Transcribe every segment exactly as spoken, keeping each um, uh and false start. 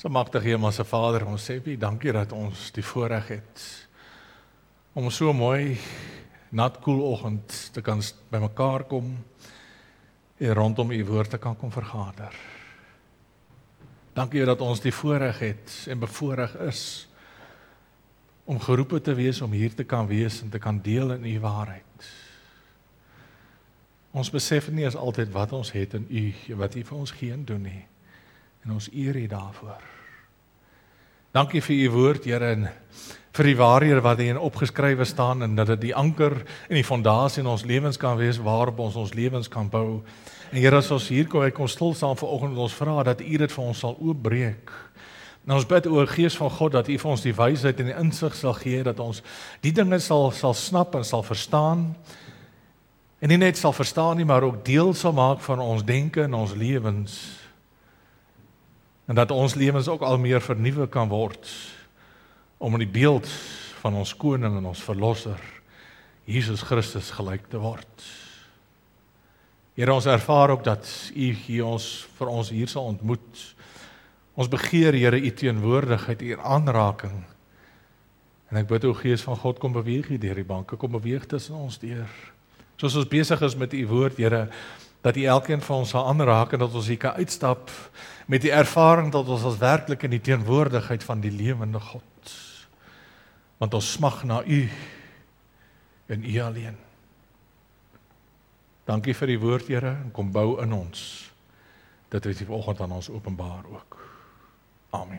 So magtig Hemelse Vader, ons sê baie dankie dat ons die voorreg het om so mooi nat koel oggend te kan bymekaar kom en rondom U woord te kan kom vergader. Dankie dat ons die voorreg het en bevoorreg is om geroepe te wees om hier te kan wees en te kan deel in U waarheid. Ons besef nie as altyd wat ons het in U, wat U vir ons gee en doen nie. En ons eer U daarvoor. Dankie vir U woord, Here, en vir die waarhede wat hierin opgeskrywe staan, en dat dit die anker en die fondasie in ons lewens kan wees, waarop ons ons lewens kan bou. En Here, as ons hier kom, ek kom stil staan vanoggend, ons vra dat U dit vir ons sal oopbreek. En ons bid oor Gees van God, dat U vir ons die wysheid en die insig sal gee, dat ons die dinge sal, sal snap en sal verstaan, en nie net sal verstaan nie, maar ook deel sal maak van ons denke en ons lewens, en dat ons lewens ook al meer vernuwe kan word, om in die beeld van ons koning en ons verlosser, Jesus Christus gelyk te word. Here, ons ervaar ook dat U hier ons, vir ons hier sal ontmoet. Ons begeer, Here, U teenwoordigheid, U aanraking. En ek bid, o Gees van God, kom beweeg hier deur die banke, kom beweeg tussen ons deur. Soos ons besig is met U woord, Here, dat U elkeen van ons sal aanraak en dat ons hier kan uitstap met die ervaring dat ons as werklik in die teenwoordigheid van die lewende God. Want ons smag na U en U alleen. Dankie vir die woord, Here, en kom bou in ons. Dit het U vanoggend aan ons openbaar ook. Amen.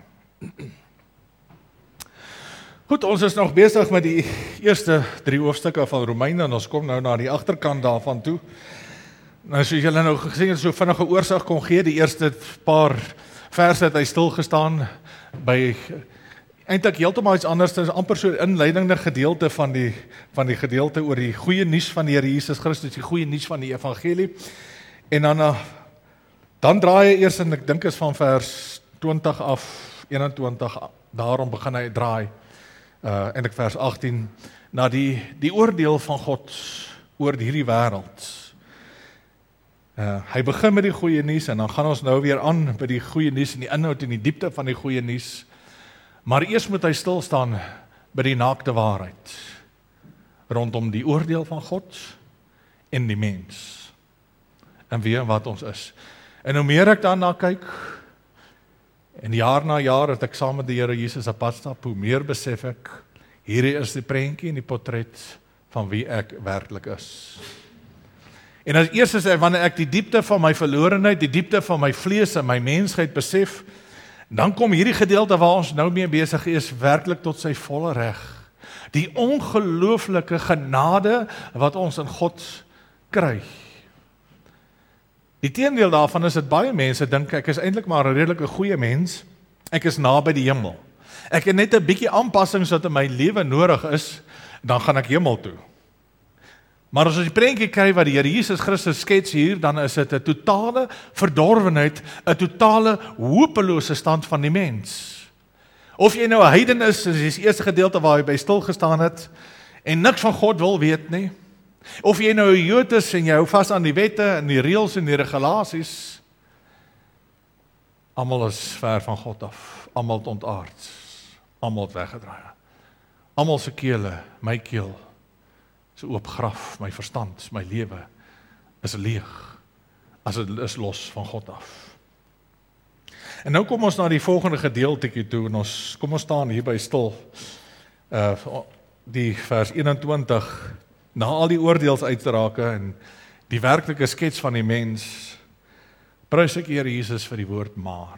Goed, ons is nog besig met die eerste drie hoofstukke van Romeine, en ons kom nou na die agterkant daarvan toe. Nou, soos julle nou gesien het, so vinnige oorsig kon gee, die eerste paar verse het hy stilgestaan by eintlik heeltemal iets anders, dit is amper so 'n inleidende gedeelte van die van die gedeelte oor die goeie nuus van die Here Jesus Christus, die goeie nuus van die evangelie. En dan dan draai hy eers, en ek dink is van vers twintig af, eenentwintig, daarom begin hy draai. Uh en ek vers agttien na die die oordeel van God oor hierdie wêreld. Uh, hy begin met die goeie nuus, en dan gaan ons nou weer aan by die goeie nuus en die inhoud en die diepte van die goeie nuus. Maar eers moet hy stil staan by die naakte waarheid rondom die oordeel van God en die mens en wie en wat ons is. En hoe meer ek daarna kyk, en jaar na jaar het ek saam met die Here Jesus op pad stap, hoe meer besef ek, hierdie is die prentjie en die portret van wie ek werklik is. En as eers is wanneer ek die diepte van my verlorenheid, die diepte van my vlees en my mensheid besef, dan kom hierdie gedeelte waar ons nou mee besig is, werklik tot sy volle reg. Die ongelooflike genade wat ons in God kry. Die teendeel daarvan is dat baie mense dink, ek is eintlik maar 'n redelike goeie mens, ek is naby die hemel. Ek het net 'n bietjie aanpassings wat in my lewe nodig is, dan gaan ek hemel toe. Maar as ons die prentjie kry wat die Here Jesus Christus skets hier, dan is dit 'n totale verdorwenheid, 'n totale hopelose stand van die mens. Of jy nou 'n heiden is, dis die eerste gedeelte waar jy by stil gestaan het, en niks van God wil weet nie. Of jy nou 'n Jood is en jy hou vas aan die wette en die reëls en die regulasies, almal is ver van God af, almal het ontaard, almal het weggedraai. Almal se kele, my keel, so oop graf, my verstand, my lewe is leeg, as dit is los van God af. En nou kom ons na die volgende gedeeltjie toe, en ons kom ons staan hier by stil, uh, die vers eenentwintig, na al die oordeelsuitsprake en die werklike skets van die mens, prys ek Here Jesus vir die woord maar.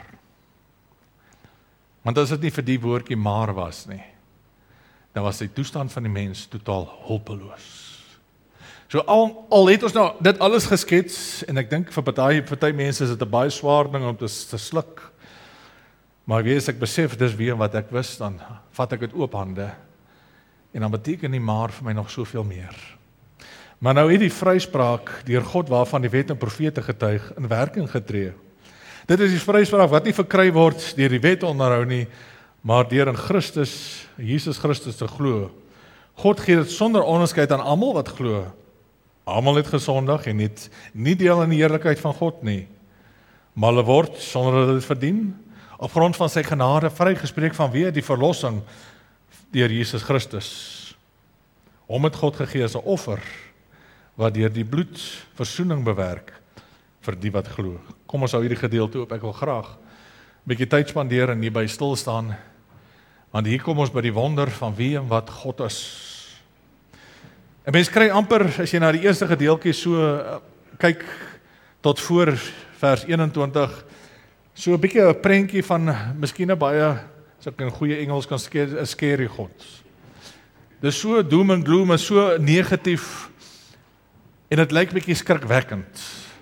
Want as dit nie vir die woordjie maar was nie, dan was die toestand van die mens totaal hulpeloos. So al, al het ons nou dit alles geskets, en ek dink vir party, party mense is dit 'n baie swaar ding om te, te sluk, maar wie as ek besef dis weer wat ek wist, dan vat ek dit oop hande, en dan beteken die maar vir my nog soveel meer. Maar nou het die vryspraak deur God waarvan die wet en profete getuig in werking getree. Dit is die vryspraak wat nie verkry word deur die wet onderhou nie, maar deur in Christus, Jesus Christus te glo. God gee dit sonder onderskeid aan almal wat glo. Almal het gesondig en het nie deel in die heerlikheid van God nie. Maar hulle word, sonder dat hulle dit verdien, op grond van sy genade vrygespreek vanweë die verlossing deur Jesus Christus. Hom het God gegee as 'n offer, wat deur die bloed versoening bewerk vir die wat glo. Kom ons hou hierdie gedeelte op, ek wil graag 'n bietjie tyd spandeer en hierby stil staan, want hier kom ons by die wonder van wie en wat God is. En mens kry amper, as jy na die eerste gedeeltjie so uh, kyk, tot voor vers eenentwintig, so 'n bietjie 'n prentjie van, miskien 'n baie, as ek in goeie Engels kan sê, 'n scary God. Dis so doom and gloom, is so negatief, en dit lyk bietjie skrikwekkend.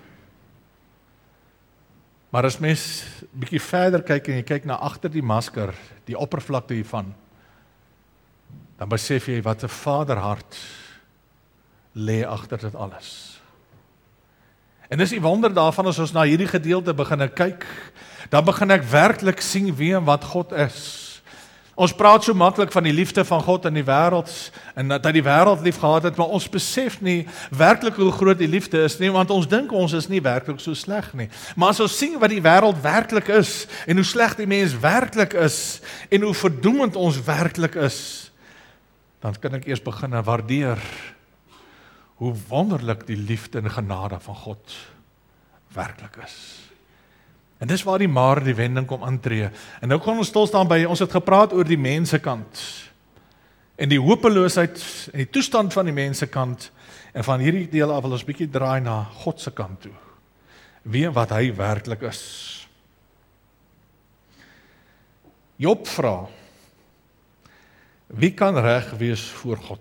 Maar as mens bietjie verder kyk en jy kyk na agter die masker, die oppervlakte hiervan, dan besef jy wat 'n vaderhart lê agter dit alles. En dis die wonder daarvan, as ons na hierdie gedeelte begin kyk, dan begin ek werklik sien wie en wat God is. Ons praat so maklik van die liefde van God in die wêreld, en dat hy die wêreld lief gehad het, maar ons besef nie werklik hoe groot die liefde is nie, want ons dink ons is nie werklik so sleg nie. Maar as ons sien wat die wêreld werklik is, en hoe sleg die mens werklik is, en hoe verdoemend ons werklik is, dan kan ek eers begin waardeer hoe wonderlik die liefde en genade van God werklik is. En dis waar die maar die wending kom intree. En nou kan ons stil staan by, ons het gepraat oor die mensekant, en die hopeloosheid, en die toestand van die mensekant, en van hierdie deel af wil ons bietjie draai na God se kant toe. Wie en wat hy werklik is. Job vra, wie kan reg wees voor God?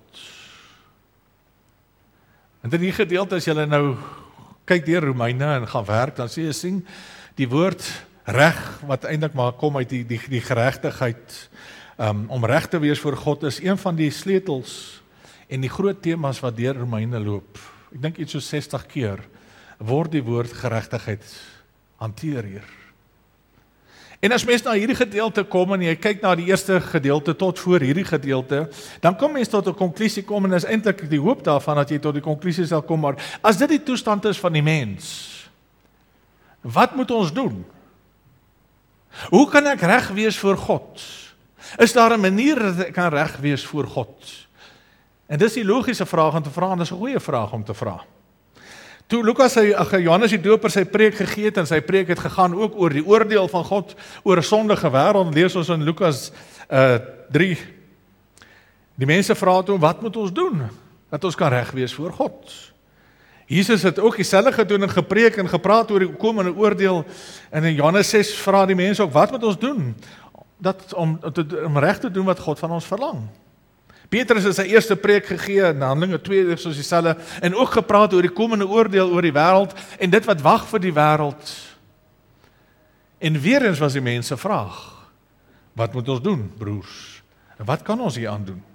En in die gedeelte, as julle nou kyk deur Romeine en gaan werk, dan sien jy sien die woord reg, wat eintlik maar kom uit die, die, die geregtigheid, um, om reg te wees voor God, is een van die sleutels en die groot temas wat deur Romeine loop. Ek dink iets so sestig keer word die woord geregtigheid hanteer hier. En as mens na hierdie gedeelte kom, en jy kyk na die eerste gedeelte tot voor hierdie gedeelte, dan kom mens tot 'n konklusie kom, en is eintlik die hoop daarvan dat jy tot die konklusie sal kom, maar as dit die toestand is van die mens, wat moet ons doen? Hoe kan ek reg wees voor God? Is daar 'n manier dat ek kan reg wees voor God? En dis die logiese vraag om te vra, en dis 'n goeie vraag om te vra. Toe Lukas, sy, ag, Johannes die Doper sy preek gegee het, en sy preek het gegaan ook oor die oordeel van God, oor 'n sondige wêreld, lees ons in Lukas uh, drie. Die mense vra toe, wat moet ons doen, dat ons kan reg wees voor God? Jesus het ook dieselfde gedoen en gepreek en gepraat oor die komende oordeel, en in Johannes ses vra die mense ook, wat moet ons doen, dat, om, om reg te doen wat God van ons verlang? Petrus het sy eerste preek gegee, in Handelinge twee, soos dieselfde, en ook gepraat oor die komende oordeel oor die wêreld, en dit wat wag vir die wêreld. En weer eens was die mense vraag, wat moet ons doen, broers? En wat kan ons hier aan doen?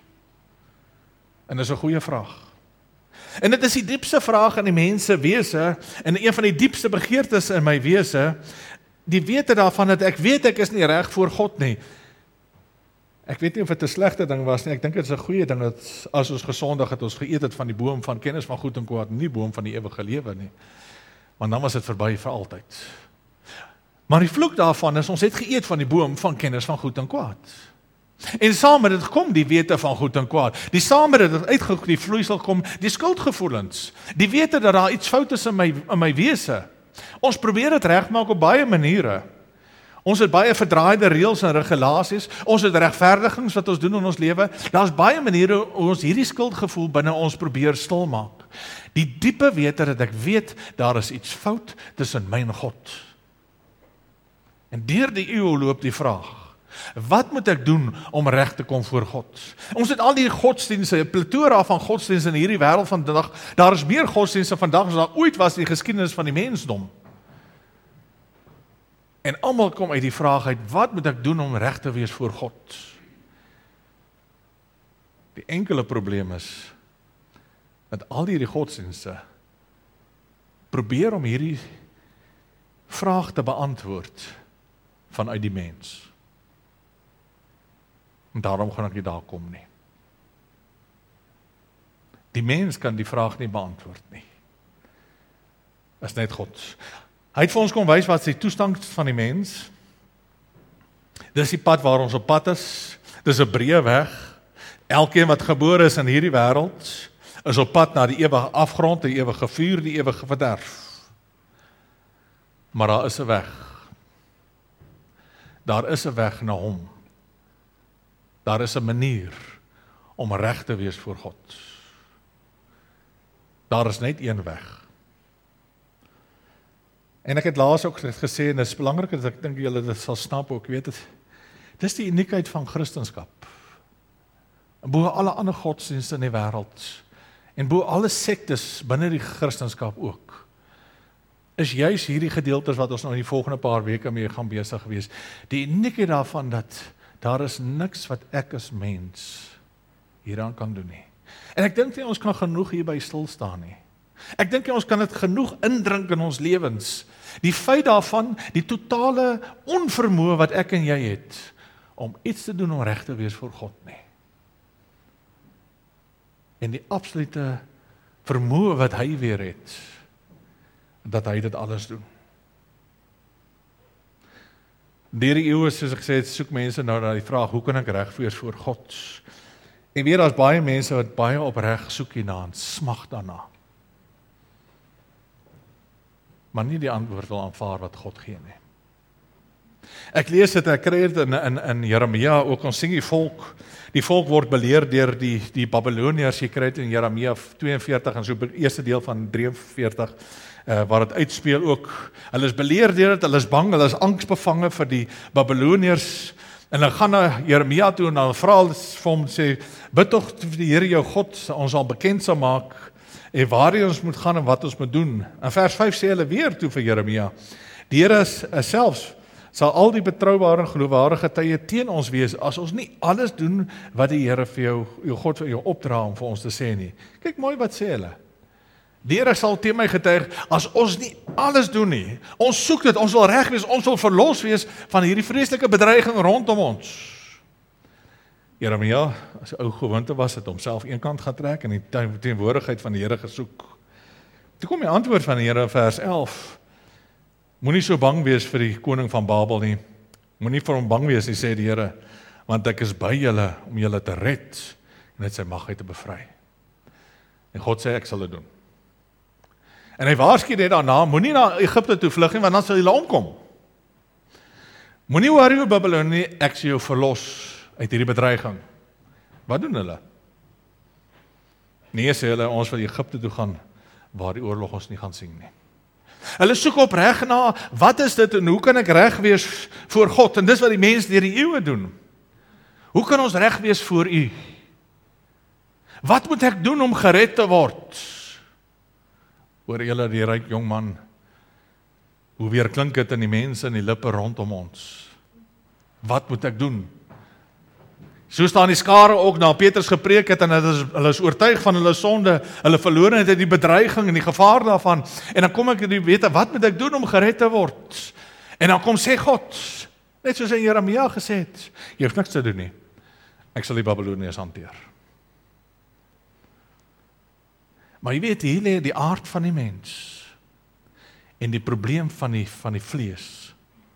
En dis 'n goeie vraag. En dit is die diepste vraag in die mense wese, en een van die diepste begeertes in my wese, die wete daarvan dat ek weet ek is nie reg voor God nie. Ek weet nie of dit 'n slegte ding was nie, ek dink dit is 'n goeie ding, dat as ons gesondig het, ons geëet het van die boom van kennis van goed en kwaad, nie boom van die ewige lewe nie. Want dan was dit verby vir altyd. Maar die vloek daarvan is, ons het geëet van die boom van kennis van goed en kwaad. En saam met dit kom die wete van goed en kwaad. Die saam met dit uitgekom die vloeisel kom, die skuldgevoelens. Die wete dat daar iets fout is in my in my wese. Ons probeer dit regmaak op baie maniere. Ons het baie verdraaide reëls en regulasies. Ons het regverdigings wat ons doen in ons lewe. Daar's baie maniere hoe ons hierdie skuldgevoel binne ons probeer stilmaak. Die diepe wete dat ek weet daar is iets fout tussen my en God. En deur die eeu loop die vraag, wat moet ek doen om reg te kom voor God? Ons het al die godsdienste, 'n plethora van godsdienste in hierdie wêreld van vandag. Daar is meer godsdienste vandag as daar ooit was in die geskiedenis van die mensdom. En almal kom uit die vraag uit, wat moet ek doen om reg te wees voor God? Die enkele probleem is, dat al hierdie godsdienste probeer om hierdie vraag te beantwoord vanuit die mens. En daarom gaan ek nie daar kom nie. Die mens kan die vraag nie beantwoord nie. Is net God. Hy het vir ons kom wys wat is die toestand van die mens, Dis die pad waar ons op pad is. Dis 'n breë weg. Elkeen wat gebore is in hierdie wêreld is op pad na die ewige afgrond, die ewige vuur, die ewige verderf. Maar daar is 'n weg. Daar is 'n weg na hom. Daar is 'n manier om reg te wees voor God. Daar is net een weg. En ek het laas ook gesê, en dit is belangrik dat ek dink julle dit sal snap ook, weet het, dis die uniekheid van Christendom. Bo alle ander godsdienste in die wêreld, en bo alle sektes binne die Christendom ook, is juis hierdie gedeeltes wat ons nou in die volgende paar weke mee gaan besig wees. Die uniekheid daarvan dat daar is niks wat ek as mens hieraan kan doen nie. En ek dink nie ons kan genoeg hierby stil staan nie. Ek dink nie ons kan dit genoeg indrink in ons lewens. Die feit daarvan, die totale onvermoë wat ek en jy het, om iets te doen om reg te wees voor God nie. En die absolute vermoë wat hy weer het, dat hy dit alles doen. Deur die eeue, soos ek gesê het, soek mense nou na die vraag, hoe kan ek reg wees voor God? En weer, daar's baie mense wat baie opreg soek hierna en smag daarna. Maar nie die antwoord wil aanvaar wat God gee nie. Ek lees dit, ek kry dit in, in, in Jeremia, ook ons sien die volk, die volk word beleer deur die, die Babyloniërs, jy kry dit in Jeremia tweeënveertig, en so eerste deel van drieënveertig, uh, waar dit uitspeel ook, hulle is beleer deur dit, hulle is bang, hulle is angsbevange vir die Babyloniërs, en hulle gaan na Jeremia toe, en hulle vra vir hom, sê, bid tog vir die Here jou God, ons sal bekend sal maak, en waar ons moet gaan en wat ons moet doen. In vers vyf sê hulle weer toe vir Jeremia, die Here is, is selfs, sal al die betroubare en geloofwaardige tye teen ons wees, as ons nie alles doen wat die Here vir jou, jou God vir jou opdra om vir ons te sê nie. Kyk mooi wat sê hulle. Die Here sal teen my getuig, as ons nie alles doen nie. Ons soek dit, ons wil reg wees, ons wil verlos wees van hierdie vreeslike bedreiging rondom ons. Jeremia, as ou gewoonte was, het homself eenkant gaan trek en die teenwoordigheid van die Here gesoek. Toe kom die antwoord van die Here in vers elf. Moenie so bang wees vir die koning van Babel nie. Moenie vir hom bang wees nie, sê die Here, want ek is by julle om julle te red en uit sy mag uit te bevry. En God sê ek sal dit doen. En hy waarsku net daarna, moenie na Egipte toe vlug nie, want dan sal julle omkom. Moenie worry oor Babylon nie, ek sal jou verlos uit hierdie bedreiging. Wat doen hulle? Nee, sê hulle, ons wil Egipte toe gaan, waar die oorlog ons nie gaan sien nie. Hulle soek opreg na, wat is dit en hoe kan ek reg wees voor God? En dis wat die mense deur die eeue doen. Hoe kan ons reg wees voor U? Wat moet ek doen om gered te word? Hoor julle die ryk jong man, hoe weer klink dit in die mense in die lippe rondom ons? Wat moet ek doen? So staan die skare ook na Petrus gepreek het, en hulle is, hulle is oortuig van hulle sonde, hulle verlorenheid en die bedreiging en die gevaar daarvan, en dan kom ek en die weet, wat moet ek doen om gered te word? En dan kom sê God, net soos in Jeremia gesê het, jy hoef niks te doen nie, ek sal die Babyloniërs hanteer. Maar jy weet, hier lê die aard van die mens, en die probleem van die, van die vlees,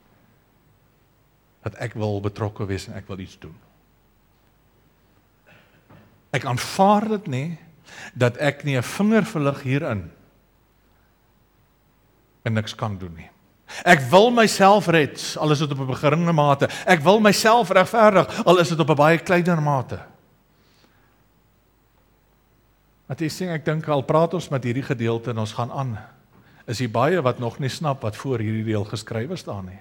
dat ek wil betrokke wees en ek wil iets doen. Ek aanvaar dit nie, dat ek nie 'n vinger verlig hierin, en niks kan doen nie. Ek wil myself red, al is dit op 'n geringe mate. Ek wil myself regverdig, al is dit op 'n baie kleiner mate. Wat jy sê, ek dink al praat ons met hierdie gedeelte en ons gaan aan, is hier baie wat nog nie snap wat voor hierdie deel geskrywe staan nie.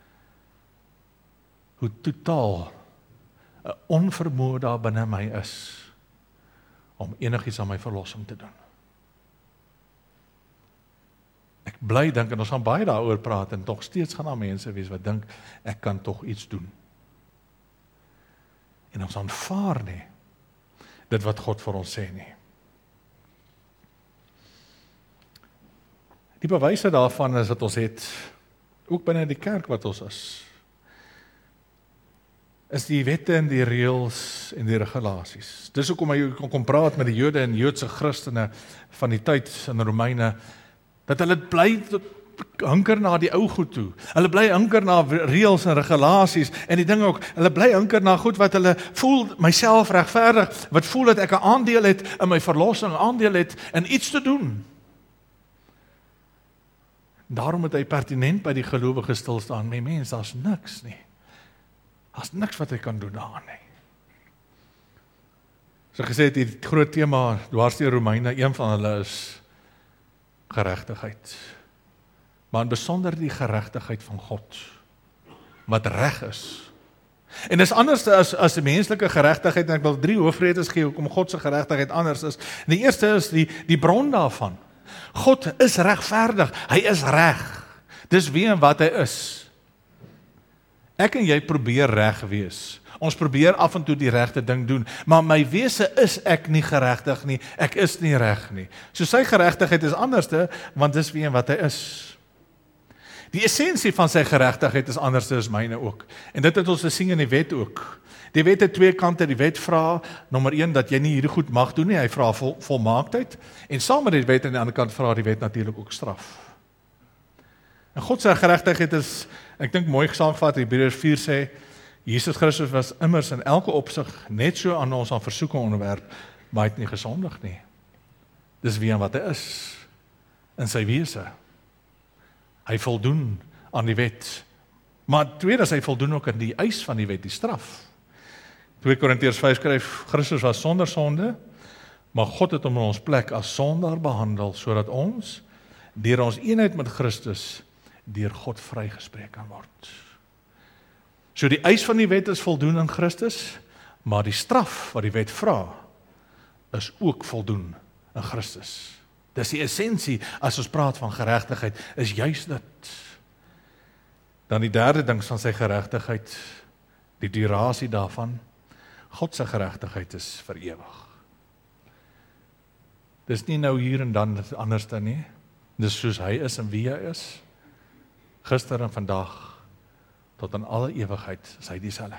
Hoe totaal 'n onvermoë daar binne my is, om enigiets aan my verlossing te doen. Ek bly dink, en ons gaan baie daaroor praat, en tog steeds gaan daar mense wees wat dink, ek kan tog iets doen. En ons aanvaar nie, dit wat God vir ons sê nie. Die bewyse daarvan is dat ons het, ook binne die kerk wat ons is, is die wette en die reëls en die regulasies. Dis hoekom hy kon kom praat met die Jode en Joodse Christene van die tyd in Romeine, dat hulle bly hunker na die ou goed toe. Hulle bly hunker na reëls en regulasies en die ding ook, hulle bly hunker na goed wat hulle voel myself regverdig, wat voel dat ek 'n aandeel het in my verlossing, aandeel het in iets te doen. Daarom moet hy pertinent by die gelowige stil staan. My mens, daar's niks nie. Daar's niks wat hy kan doen daaraan nie. So gesê het, die groot tema dwars deur Romeine, een van hulle is geregtigheid. Maar in besonder die geregtigheid van God, wat reg is. En dis anders as, as die menslike geregtigheid, en ek wil drie hoofredes gee, hoekom God se geregtigheid anders is. En die eerste is die, die bron daarvan. God is regverdig, hy is reg. Dis wie en wat hy is. Ek en jy probeer reg wees. Ons probeer af en toe die regte ding doen, maar my wese is ek nie geregtig nie, ek is nie reg nie. So sy geregtigheid is anderste, want dis wie en wat hy is. Die essensie van sy geregtigheid is anderste as myne ook. En dit het ons gesien in die wet ook. Die wet het twee kante, die wet vra, nommer een, dat jy nie hierdie goed mag doen nie, hy vra vol, volmaaktheid, en saam met die wet aan die ander kant vra die wet natuurlik ook straf. En God se geregtigheid is, ek dink mooi gesaamgevat, Hebreërs vier sê, Jesus Christus was immers in elke opsig net so aan ons aan versoeking onderwerp, maar hy het nie gesondig nie. Dis wie en wat hy is, in sy wese. Hy voldoen aan die wet, maar tweede, hy voldoen ook aan die eis van die wet, die straf. twee Korintiërs vyf skryf, Christus was sonder sonde, maar God het hom in ons plek as sondaar behandel, sodat ons, deur ons eenheid met Christus, deur God vrygespreek kan word. So die eis van die wet is voldoen in Christus, maar die straf wat die wet vra, is ook voldoen in Christus. Dis die essensie, as ons praat van geregtigheid, is juist dit. Dan die derde ding van sy geregtigheid, die durasie daarvan, God se geregtigheid is vir ewig. Dis nie nou hier en dan anders dan nie, dis soos hy is en wie hy is, gister en vandag, tot in alle ewigheid is hy dieselfde.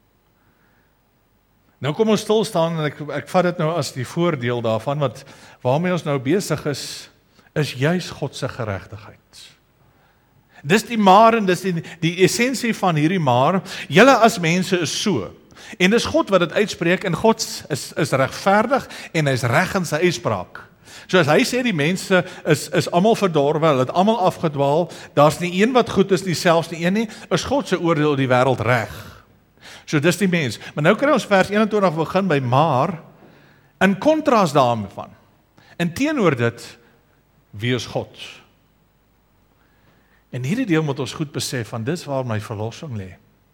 Nou kom ons stil staan, en ek, ek vat dit nou as die voordeel daarvan, wat waarmee ons nou besig is, is juis God se geregtigheid. Dis die maar, en dis die, die essensie van hierdie maar, julle as mense is so, en dis God wat dit uitspreek, en God is, is regverdig, en hy is reg in sy uitspraak. So as hy sê die mense is, is almal verdorwe, hulle het almal afgedwaal, daar's nie een wat goed is, nie selfs nie een nie, is God se oordeel oor die wêreld reg. So dis die mens. Maar nou kry ons vers eenentwintig begin by maar, in kontras daarvan, en teenoor dit, wie is God? En hierdie deel moet ons goed besef, van dis waar my verlossing lê,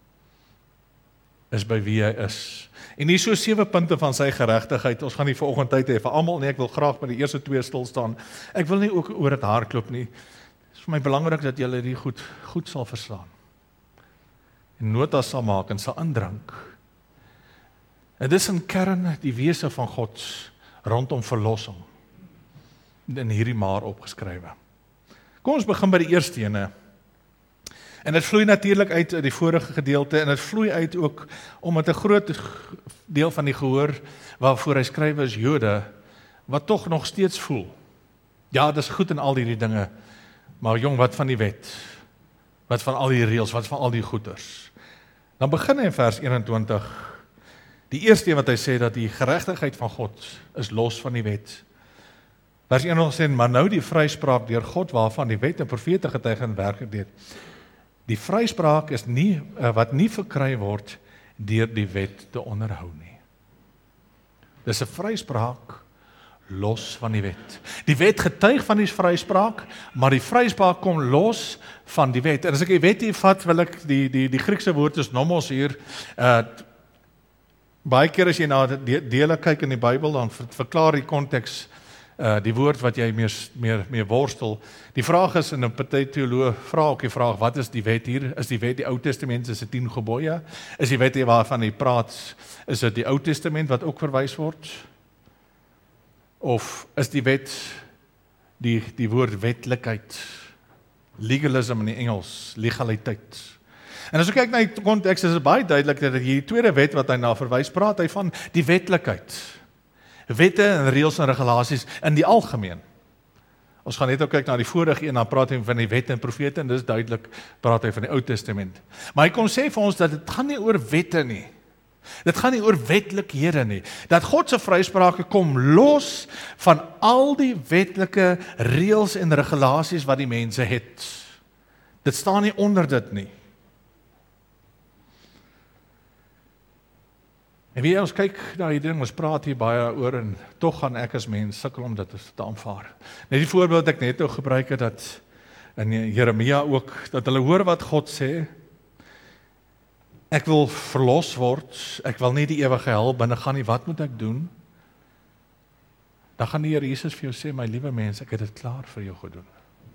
is by wie hy is. En hier so sewe punte van sy geregtigheid, ons gaan nie vanoggend tyd hê vir almal nie, ek wil graag by die eerste twee stil staan. Ek wil nie ook oor dit hardloop nie. Dit is vir my belangrik dat julle hierdie goed, goed sal verstaan. En notas sal maak en sal indrink. En dis in kern die wese van God rondom verlossing, in hierdie maar opgeskrywe. Kom ons begin by die eerste ene. En dit vloei natuurlik uit uit die vorige gedeelte, en dit vloei uit ook omdat 'n groot deel van die gehoor waarvoor hy skryf is Jode, wat tog nog steeds voel. Ja, dis goed in al hierdie dinge, maar jong, wat van die wet? Wat van al die reëls? Wat van al die goeders? Dan begin hy in vers eenentwintig. Die eerste een wat hy sê, dat die geregtigheid van God is los van die wet. Vers eenentwintig sê, maar nou die vryspraak deur God, waarvan die wet en profete getuig in werk deed. Die vryspraak is nie, wat nie verkry word deur die wet te onderhou nie. Dis 'n vryspraak los van die wet. Die wet getuig van die vryspraak, maar die vryspraak kom los van die wet. En as ek die wet hier vat, wil ek die die die Griekse woord is nomos hier. Uh, baie keer as jy na die dele kyk in die Bybel, dan verklaar die konteks Uh, die woord wat jy meer, meer, meer worstel. Die vraag is, en 'n party teoloog vra ook die vraag, wat is die wet hier? Is die wet die Ou Testament, is dit tien gebooie? Is die wet hier waarvan hy praat, is dit die Ou Testament wat ook verwys word? Of is die wet die, die woord wetlikheid, legalism in die Engels, legaliteit? En as ek kyk na die konteks, is dit baie duidelik dat hierdie tweede wet wat hy na verwys, praat hy van die wetlikheid. Wette en reëls en regulasies in die algemeen. Ons gaan net ook kyk na die vorige een, dan praat hy van die wet en profete, en dis duidelik, praat hy van die Ou Testament. Maar hy kom sê vir ons dat dit gaan nie oor wette nie. Dit gaan nie oor wetlikhede nie. Dat God se vrysprake kom los van al die wetlike reëls en regulasies wat die mense het. Dit staan nie onder dit nie. En wie ons kyk na die ding, ons praat hier baie oor, en tog gaan ek as mens sukkel om dit te aanvaar. Net die voorbeeld ek net nou gebruik het, dat in Jeremia ook, dat hulle hoor wat God sê, ek wil verlos word, ek wil nie die ewige hel binne gaan nie, wat moet ek doen? Dan gaan die Here Jesus vir jou sê, my liewe mens, ek het dit klaar vir jou gedoen.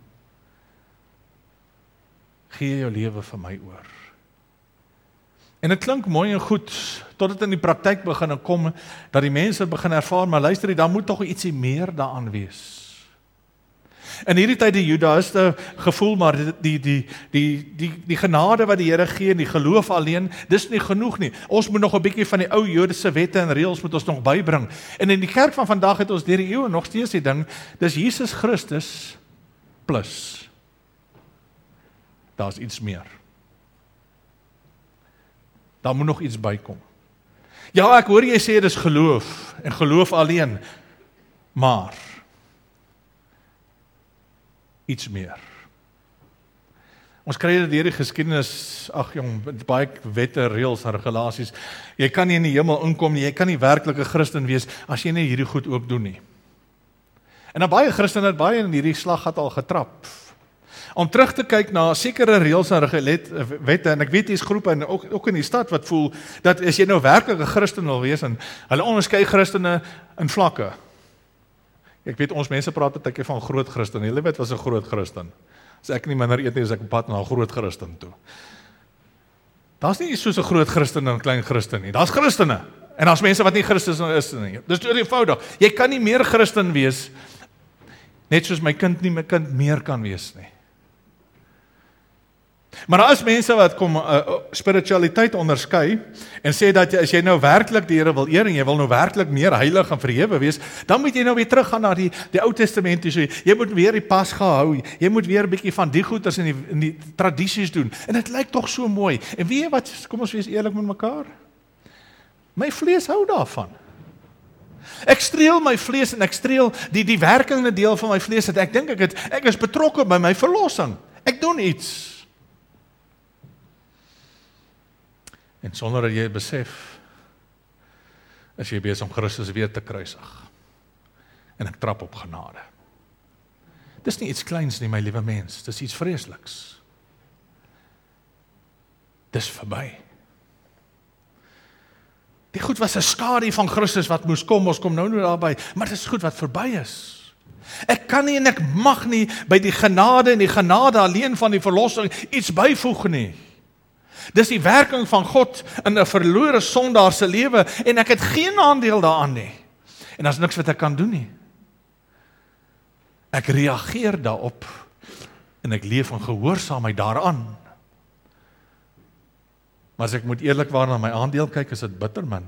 Gee jou lewe vir my oor. En dit klink mooi en goed, tot dit in die praktyk begin en kom, dat die mense begin ervaar, maar luister, dan moet tog ietsie meer daaraan wees. In hierdie tyd die Judaïste gevoel, maar die, die, die, die, die genade wat die Here gee, en die geloof alleen, dis nie genoeg nie. Ons moet nog 'n bietjie van die ou Joodse wette en reëls moet ons nog bybring. En in die kerk van vandag het ons deur die eeue nog steeds die ding, dis Jesus Christus plus. Daar's iets meer. Daar moet nog iets bykom. Ja, ek hoor jy sê dis geloof, en geloof alleen, maar iets meer. Ons kry dit deur die geskiedenis, ag jong, baie wette, reëls en regulasies. Jy kan nie in die hemel inkom nie, jy kan nie werklike Christen wees as jy nie hierdie goed ook doen nie. En dan baie Christene het baie in hierdie slaggat al getrap. Om terug te kyk na sekere reëls en wette, en ek weet hier's groepe en ook, ook in die stad wat voel dat as jy nou werklike Christen wil wees, en hulle onderskei Christene in vlakke. Ek weet ons mense praat baie van groot Christen. Hulle weet was 'n groot Christen. As ek nie minder eet nie, as ek op pad na 'n groot Christen toe. Daar's nie soos 'n groot Christen en 'n klein Christen nie. Daar's Christene. En daar's mense wat nie Christen is nie. Dis eenvoudig. Jy kan nie meer Christen wees net soos my kind nie my kind meer kan wees nie. Maar daar is mense wat kom uh, spiritualiteit onderskei en sê dat as jy nou werklik die Here wil eer en jy wil nou werklik meer heilig en verhewe wees, dan moet jy nou weer teruggaan na die die Ou Testament toe. Jy moet weer die Pasga hou. Jy moet weer 'n bietjie van die goeders in die in die tradisies doen. En dit lyk tog so mooi. En weet jy wat, kom ons wees eerlik met mekaar. My vlees hou daarvan. Ek streel my vlees en ek streel die die werkende deel van my vlees dat ek dink ek het ek is betrokke by my verlossing. Ek doen iets. En sonder dat jy besef, is jy besig om Christus weer te kruisig. En ek trap op genade. Dis nie iets kleins nie, my liewe mens, dis iets vreesliks. Dis verby. Die goed was 'n skadu van Christus wat moes kom, ons kom nou nou daarby, maar dis goed wat verby is. Ek kan nie en ek mag nie by die genade en die genade alleen van die verlossing iets byvoeg nie. Dis die werking van God in 'n verlore sondaar se lewe en ek het geen aandeel daaraan nie. En daar's niks wat ek kan doen nie. Ek reageer daarop en ek leef in gehoorsaamheid daaraan. Maar as ek moet eerlikwaar na my aandeel kyk, is dit bitter min.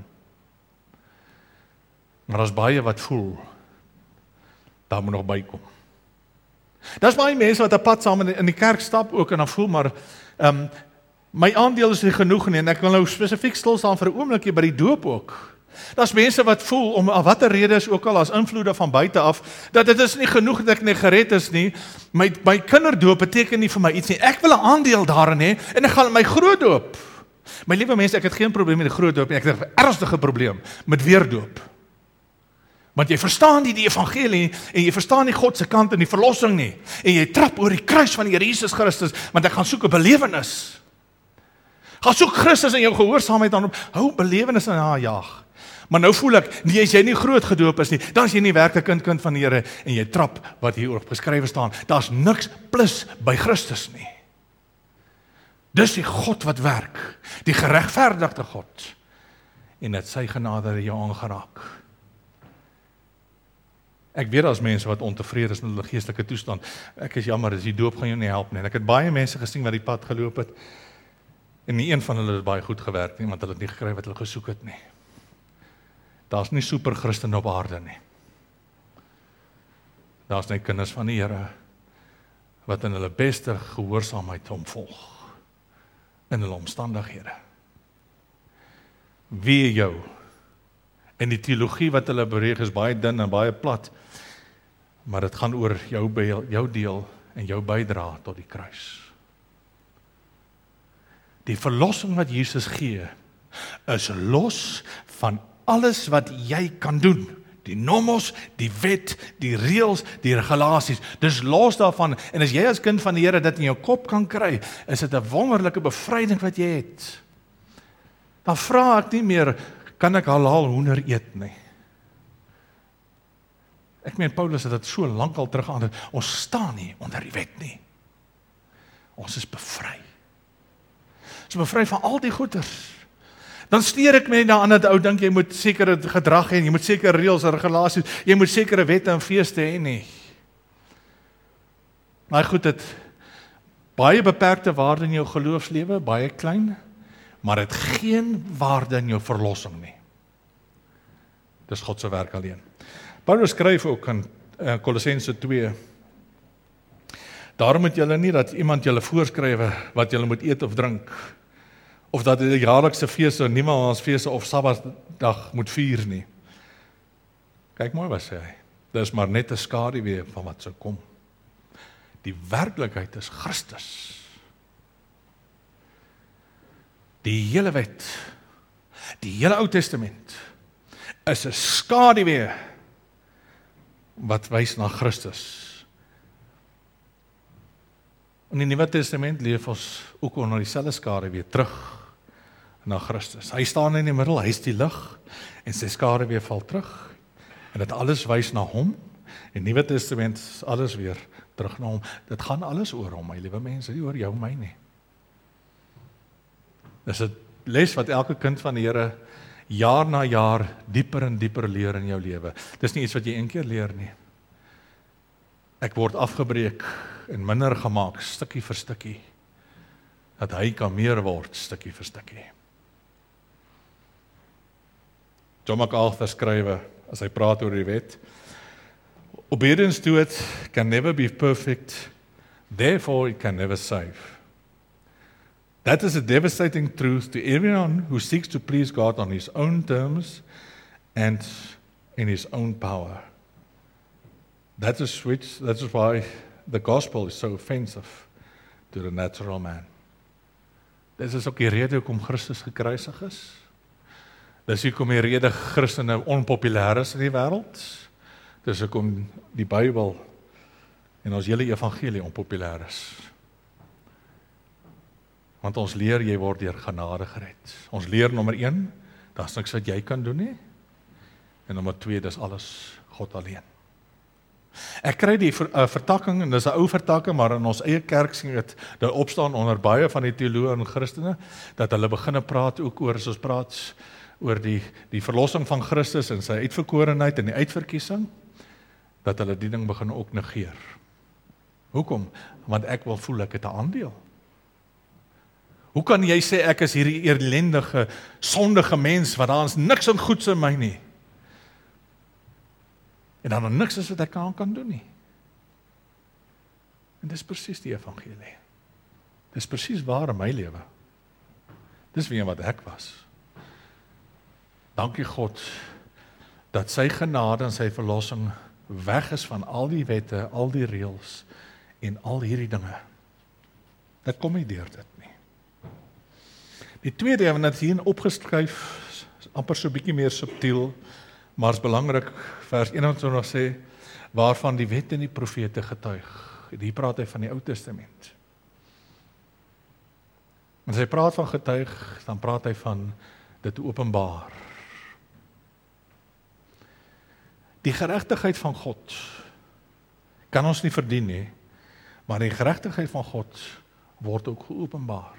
Maar daar's baie wat voel, daar moet nog bykom. Daar's baie mense wat 'n pad saam in die kerk stap ook en dan voel maar, um, my aandeel is nie genoeg nie en ek wil nou spesifiek stil staan vir 'n oomblikie by die doop ook. Daar's mense wat voel, om watter rede is ook al as invloede van buite af, dat dit is nie genoeg dat ek nie gered is nie, my, my kinderdoop beteken nie vir my iets nie, ek wil 'n aandeel daarin hê en ek gaan my groot doop. My liewe mense, ek het geen probleem met die groot doop nie, ek het 'n ernstige probleem met weerdoop. Want jy verstaan nie die evangelie en jy verstaan nie God se kant in die verlossing nie en jy trap oor die kruis van die Here Jesus Christus, want ek gaan soek 'n belewenis. Gaan soek Christus in jou gehoorsaamheid aan, hou belewenis in haar jaag. Maar nou voel ek, nie as jy nie groot gedoop is nie, dan is jy nie werklik 'n kind kind van die Here en jy trap wat hier op geskrywe staan. Daar's niks plus by Christus nie. Dis die God wat werk, die geregverdigde God. En dit sy genade het jou aangeraak. Ek weet daar's mense wat ontevrede is met hulle geestelike toestand. Ek is jammer, as die doop gaan jou nie help nie. En ek het baie mense gesien wat die pad geloop het. En nie een van hulle het baie goed gewerk nie, want hulle het nie gekry wat hulle gesoek het nie. Daar's nie super Christene op aarde nie. Daar's net kinders van die Here wat in hulle beste gehoorsaamheid hom volg in hulle omstandighede. Wie jou? En die teologie wat hulle bereeg is baie dun en baie plat, maar dit gaan oor jou, be- jou deel en jou bydra tot die kruis. Die verlossing wat Jesus gee, is los van alles wat jy kan doen. Die nomos, die wet, die reëls, die regulasies. Dis los daarvan. En as jy as kind van die Here dit in jou kop kan kry, is dit 'n wonderlike bevryding wat jy het. Dan vra ek nie meer, kan ek halal hoender eet nie. Ek meen Paulus het dit so lank al terug aan. Ons staan nie onder die wet nie. Ons is bevry. Ons is bevry van al die goeders. Dan steur ek my daaraan dat ou dink jy moet sekere gedrag hê, jy moet sekere reëls en regulasies, jy moet sekere wette en feeste hê nie. Maar goed, dit baie beperkte waarde in jou geloofslewe, baie klein, maar het geen waarde in jou verlossing nie. Dis God se werk alleen. Paulus skryf ook in uh, Kolossense twee. Daarom moet julle nie dat iemand julle voorskrywe wat julle moet eet of drink, of dat die jaarlikse feeste, niemandsfeeste of Sabbatdag moet vier nie. Kyk mooi wat sê hy. Dis maar net 'n skaduwee van wat sou kom. Die werklikheid is Christus. Die hele wet, die hele Ou Testament, is 'n skaduwee wat wys na Christus. In die Nuwe Testament leef ons ook onder dieselfde skare weer terug na Christus. Hy staan in die middel, hy is die lig, en sy skare weer val terug, en dit alles wys na hom. In die Nuwe Testament is alles weer terug na hom. Dit gaan alles oor hom, my liewe mense, nie oor jou my nie. Dis 'n les wat elke kind van die Here jaar na jaar dieper en dieper leer in jou lewe. Dis nie iets wat jy een keer leer nie. Ek word afgebreek en minder gemaak, stukkie vir stukkie, dat hy kan meer word, stukkie vir stukkie. John MacArthur skrywe, as hy praat oor die wet, obedience to it can never be perfect, therefore it can never save. That is a devastating truth to everyone who seeks to please God on his own terms and in his own power. That is which, that is why the gospel is so offensive to the natural man. Dit is ook die rede hoekom Christus gekruisig is. Dis hoekom die rede Christene onpopulêr is in die wêreld. Dis hoekom die Bybel en ons hele evangelie onpopulêr is. Want ons leer jy word deur genade gered. Ons leer nommer een, daar's niks wat jy kan doen nie. En nommer twee, dis alles God alleen. Ek kry die ver, uh, vertakking, en dis 'n ou vertakking, maar in ons eie kerk sien dit dit opstaan onder baie van die teoloë en Christene, dat hulle begine praat ook oor, as ons praat oor die, die verlossing van Christus en sy uitverkorenheid en die uitverkiesing, dat hulle die ding begin ook negeer. Hoekom? Want ek wil voel ek het 'n aandeel. Hoe kan jy sê ek is hierdie ellendige, sondige mens, wat daar is niks in goeds in my nie? En dan er niks is wat ek aan kan doen nie. En dis presies die evangelie. Dis presies waar in my lewe. Dis wie en wat ek was. Dankie God, dat sy genade en sy verlossing weg is van al die wette, al die reëls en al hierdie dinge. Dit kom nie deur dit nie. Die tweede, wat net hier opgeskryf, is amper so bietjie meer subtiel, maar is belangrik, vers eenentwintig sê, waarvan die wet en die profete getuig. Hier praat hy van die Ou Testament. As hy praat van getuig, dan praat hy van dit openbaar. Die geregtigheid van God kan ons nie verdien nie, maar die geregtigheid van God word ook geopenbaar.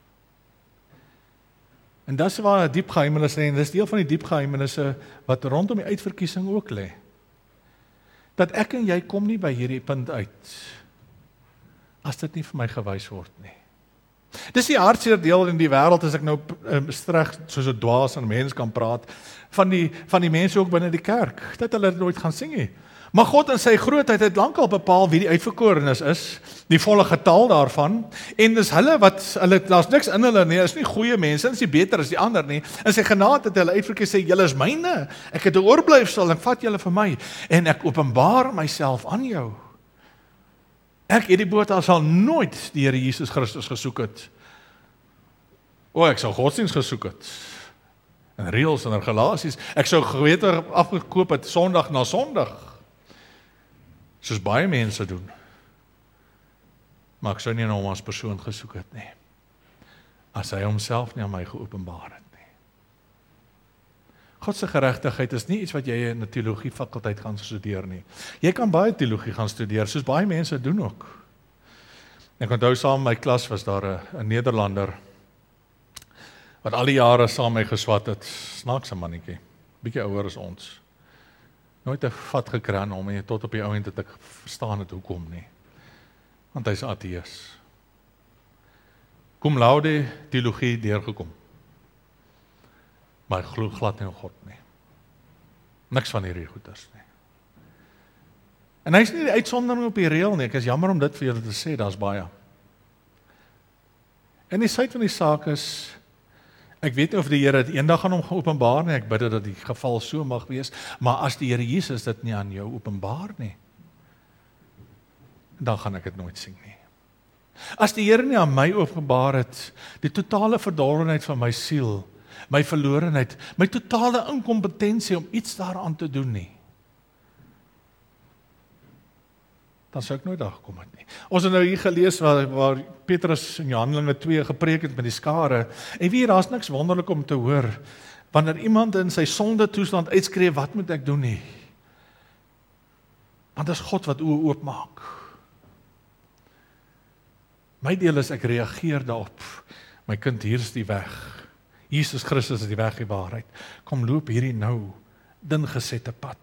En dis waar diep geheimenisse lê, en dis deel van die diep geheimenisse wat rondom die uitverkiesing ook lê. Dat ek en jy kom nie by hierdie punt uit as dit nie vir my gewys word nie. Dis die hartseer deel in die wêreld, as ek nou um, streg soos 'n dwaas en mens kan praat, van die van die mense ook binne die kerk, dat hulle dit nooit gaan sing nie. Maar God in sy grootheid het lankal bepaal wie die uitverkorenes is, die volle getal daarvan, en dis hulle wat, hulle, daar's niks in hulle nie, is nie goeie mense, is nie beter as die ander nie, in sy genade het hulle uitverkies sê, julle is myne, ek het 'n oorblyfsel, en vat julle vir my, en ek openbaar myself aan jou. Ek, hierdie Botha, sal nooit die Here Jesus Christus gesoek het. O, ek sal godsdienst gesoek het, en reëls en regulasies, ek sou gewete afgekoop het, Sondag na Sondag, soos baie mense doen. Maar ek sou nie na hom as persoon gesoek het nie, as hy homself nie aan my geopenbaar het nie. God se geregtigheid is nie iets wat jy in 'n teologie fakulteit gaan studeer nie. Jy kan baie teologie gaan studeer, soos baie mense doen ook. Ek onthou saam in my klas was daar 'n 'n Nederlander, wat al die jare saam my geswat het, snaakse mannetjie, bietjie ouer as ons. Nooit 'n vat gekry aan hom, en tot op die ouend het ek verstaan het hoekom nie. Want hy's ateïs. Cum laude teologie deurgekom. Maar hy glo glad nie in God nie. Niks van hierdie goeders nie. En hy's nie die uitsondering op die reël nie, ek is jammer om dit vir julle te sê, daar's baie. En die feit van die saak is, ek weet nie of die Here dit eendag aan hom geopenbaar nie, ek bid dat die geval so mag wees, maar as die Here Jesus dit nie aan jou openbaar nie, dan gaan ek dit nooit sien nie. As die Here nie aan my openbaar het, die totale verdorwenheid van my siel, my verlorenheid, my totale inkompetensie om iets daaraan te doen nie, dan sou ek nooit daar gekom het nie. Ons het nou hier gelees waar, waar Petrus in Handelinge twee gepreek het met die skare, en wie, daar's niks wonderlik om te hoor, wanneer iemand in sy sonde toestand uitskree, wat moet ek doen nie? Want dit is God wat oë oopmaak. My deel is, ek reageer daarop, my kind, hier is die weg, Jesus Christus is die weg, die waarheid, kom loop hierdie nou, din gesette pad.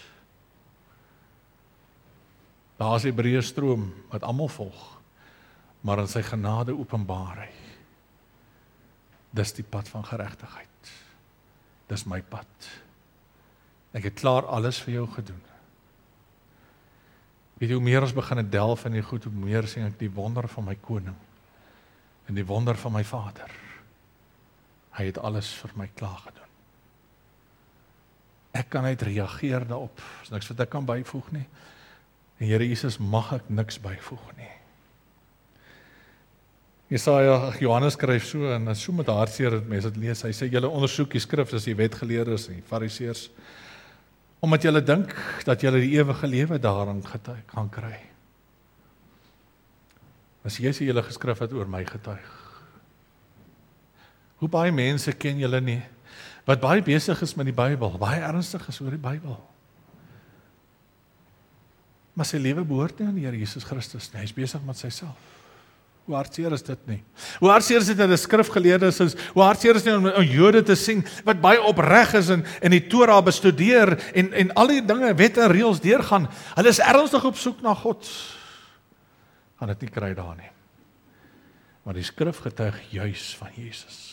Daar is die breë stroom wat almal volg, maar in sy genade openbaar hy. Dis die pad van geregtigheid. Dis my pad. Ek het klaar alles vir jou gedoen. Weet jy, hoe meer ons begin het delf in die goed, hoe meer sien ek die wonder van my koning en die wonder van my Vader. Hy het alles vir my klaar gedoen. Ek kan uit reageer daarop, is niks wat ek kan byvoeg nie. En Here Jesus, mag ek niks byvoeg nie. Jesaja, Johannes skryf so, en so met hartseer dat mense dit lees, hy sê, julle ondersoek die skrif, dis die wetgeleerdes en die fariseërs, omdat julle dink dat julle die ewige lewe daarin getuig kan kry. As jy sê julle geskrif het oor my getuig. Hoe baie mense ken julle nie, wat baie besig is met die Bybel, baie ernstig is oor die Bybel. Maar sy lewe behoort nie aan die Here Jesus Christus nie, hy is besig met syself. Hoe hartseer is dit nie? Hoe hartseer is dit dat die skrifgeleerdes is, hoe hartseer is dit om, om Jode te sien, wat baie opreg is en, en die Torah bestudeer, en, en al die dinge, wette en reëls deurgaan, hulle is ernstig op soek na God, gaan dit nie kry daar nie. Maar die skrif getuig juis van Jesus.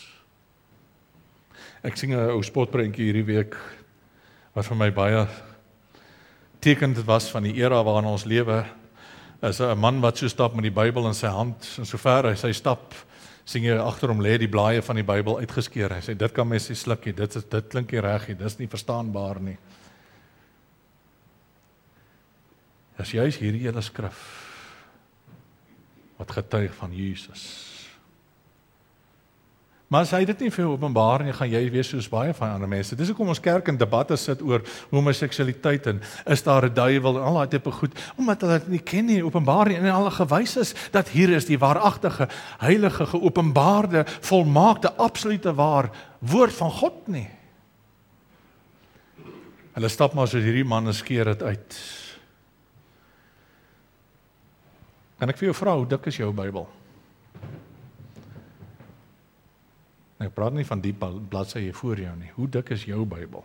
Ek sing 'n ou spotprentjie hierdie week, wat vir my baie tekend was van die era waarin ons lewe, is 'n man wat so stap met die Bybel in sy hand, en so ver hy sy stap, sien jy agter hom lê die blaaie van die Bybel uitgeskeer. Hy sê, dit kan mens nie sluk nie, dit, is, dit klink nie reg nie, dit is nie verstaanbaar nie. Dis juist hierdie hele skrif, wat getuig van Jesus. Maar as hy dit nie vir jou openbaar nie, gaan jy wees soos baie van ander mense. Dis hoekom ons kerk in debatte sit oor homoseksualiteit en is daar 'n duiwel en al daai tipe goed, omdat hulle dit nie ken nie, openbaar nie, en hulle gewys is dat hier is die waaragtige, heilige, geopenbaarde, volmaakte, absolute waar woord van God nie. Hulle stap maar soos hierdie man en skeer dit uit. Kan ek vir jou vra, hoe dik is jou Bybel? Ek praat nie van die bladsy voor jou nie. Hoe dik is jou Bybel?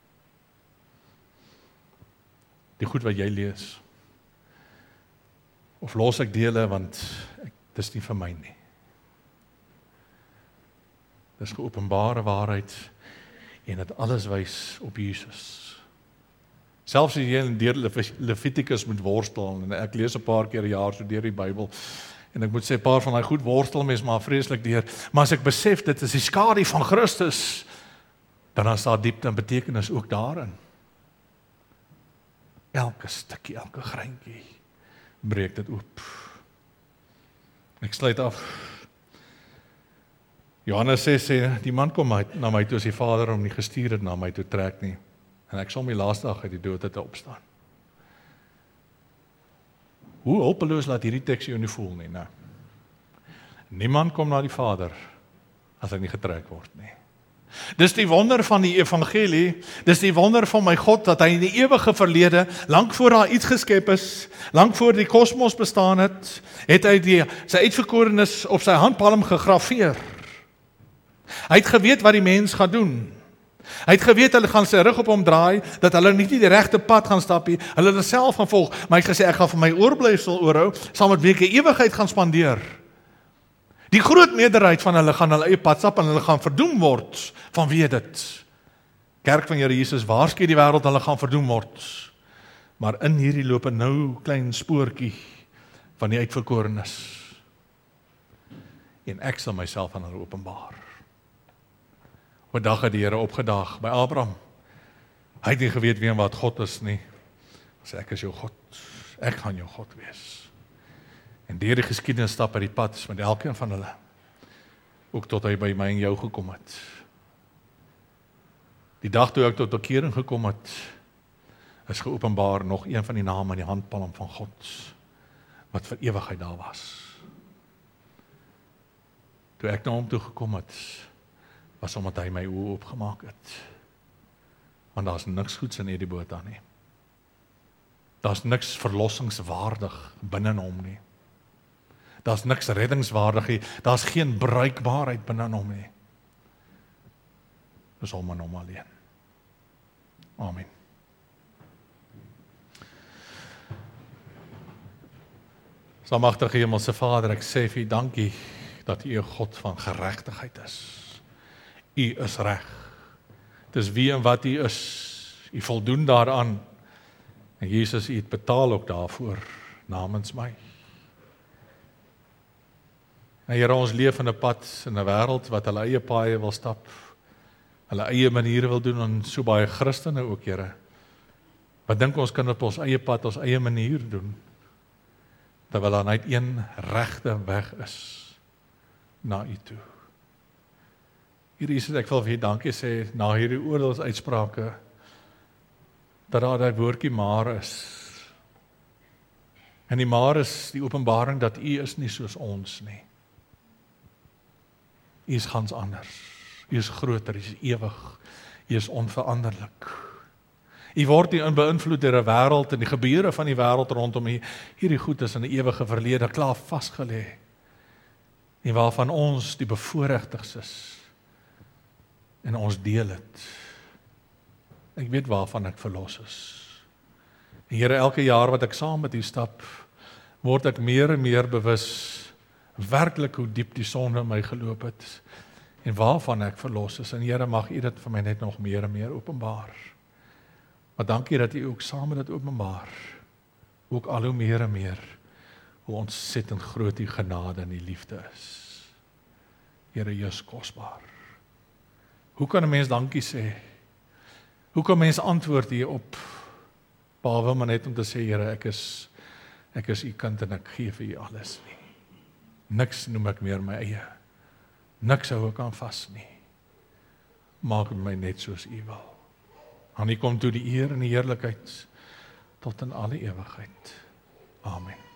Die goed wat jy lees. Of los ek dele, want ek, dis nie vir my nie. Dis geopenbare waarheid, en dit alles wys op Jesus. Selfs as jy in deur Levitikus moet worstel, en ek lees 'n paar keer 'n jaar so deur die Bybel, en ek moet sê, 'n paar van daai goed worstel mens maar vreeslik deur, maar as ek besef, dit is die skadu van Christus, dan is daar diepte en betekenis ook daarin. Elke stukkie, elke greintjie, breek dit oop. Ek sluit af. Johannes ses sê, die man kom uit, na my toe as die Vader hom nie gestuur het na my toe trek nie, en ek sal my laaste dag uit die dood te opstaan. Hoe hulpeloos laat hierdie teks jou nie voel nie, nou? Niemand kom na die Vader as hy nie getrek word nie. Dis die wonder van die evangelie, dis die wonder van my God, dat hy in die ewige verlede, lank voor daar iets geskep is, lank voor die kosmos bestaan het, het hy die, sy uitverkorenes op sy handpalm gegraveer. Hy het geweet wat die mens gaan doen. Hy het geweet, hulle gaan sy rug op hom draai, dat hulle nie die regte pad gaan stap nie, hulle het self gaan volg, maar hy het gesê, ek gaan vir my oorblyfsel oorhou, saam met wie ek 'n ewigheid gaan spandeer. Die groot meerderheid van hulle gaan hulle eie pad stap, en hulle gaan verdoem word, van wie dit? Kerk van Here Jesus, waarsku die wêreld, hulle gaan verdoem word. Maar in hierdie loop 'n nou klein spoortjie van die uitverkorenes. En ek sal myself aan hulle openbaar. Op 'n dag het die Here opgedaag by Abraham. Hy het nie geweet wie en wat God is nie. Sê, ek is jou God. Ek gaan jou God wees. En deur die geskiedenis stap hy die pad met elkeen van hulle. Ook tot hy by my en jou gekom het. Die dag toe ek tot bekering gekom het, is geopenbaar nog een van die name in die handpalm van God, wat vir ewigheid daar was. Toe ek na hom toe gekom het, was omdat hy my oë oopgemaak het. Want daar's niks goeds in hierdie boot aan nie. Daar's niks verlossingswaardig binne hom nie. Daar's niks reddingswaardig nie. Daar's geen bruikbaarheid binne hom nie. Dis hom en hom alleen. Amen. Almagtige Hemelse Vader, ek sê vir U dankie dat U 'n God van geregtigheid is. U is reg. Dis wie en wat U is. U voldoen daaraan. En Jesus, U het betaal ook daarvoor namens my. En Here, ons leef in 'n pad in 'n wêreld wat hulle eie paaie wil stap, hulle eie maniere wil doen, en so baie Christene ook, Here. Wat dink ons kan op ons eie pad, ons eie manier doen, terwyl daar net een regte weg is na U toe. Here Jesus, ek wil vir U dankie sê na hierdie oordeelsuitsprake dat daar daai woordjie maar is. En die maar is die openbaring dat U is nie soos ons nie. U is gans anders. U is groter, U is ewig, U is onveranderlik. U word nie beïnvloed deur 'n wêreld en die gebeure van die wêreld rondom U. Hierdie goed is in 'n ewige verlede klaar vasgelê. En waarvan ons die bevoorregtiges is. En ons deel het. Ek weet waarvan ek verlos is. En Here, elke jaar wat ek saam met U stap, word ek meer en meer bewus werklik hoe diep die sonde in my geloop het en waarvan ek verlos is. En Here, mag U dit vir my net nog meer en meer openbaar. Maar dankie dat U ook saam met dit openbaar, ook al hoe meer en meer, hoe ontsettend groot U genade en U liefde is. Here, U is kosbaar. Hoe kan 'n mens dankie sê? Hoe kan 'n mens antwoord hierop? Behalwe maar net om te sê, Here, ek is ek is U kind en ek gee vir U alles nie. Niks noem ek meer my eie. Niks hou ek aan vas nie. Maak my net soos U wil. Aan U kom toe die eer en die heerlikheid tot in alle ewigheid. Amen.